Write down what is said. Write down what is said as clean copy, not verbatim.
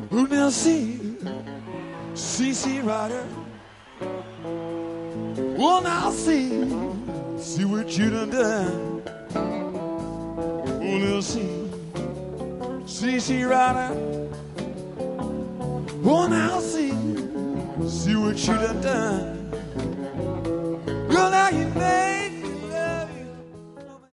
Oh, now see Ryder. Oh, now see what you done done. Oh, now see Ryder. Oh, now see what you done done.